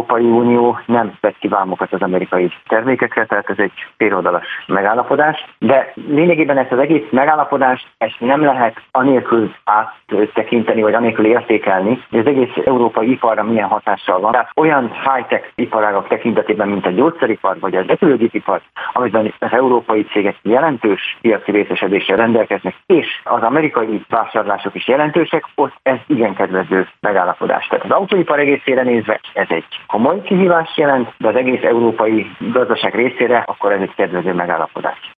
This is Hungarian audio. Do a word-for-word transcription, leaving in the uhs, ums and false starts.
Európai Unió nem vett ki vámokat az amerikai termékekre, tehát ez egy féloldalas megállapodás, de lényegében ezt az egész megállapodást ezt nem lehet anélkül áttekinteni, vagy anélkül értékelni, hogy az egész európai iparra milyen hatással van. Tehát olyan high-tech iparágak tekintetében, mint a gyógyszeripar, vagy az repülőgépipar, amiben az európai cégek jelentős piaci részesedéssel rendelkeznek, és az amerikai vásárlások is jelentősek, ott ez igen kedvező megállapodás. Tehát az autóipar egészére nézve ez egy komoly kihívást jelent, de az egész európai gazdaság részére akkor ez egy kedvező megállapodás.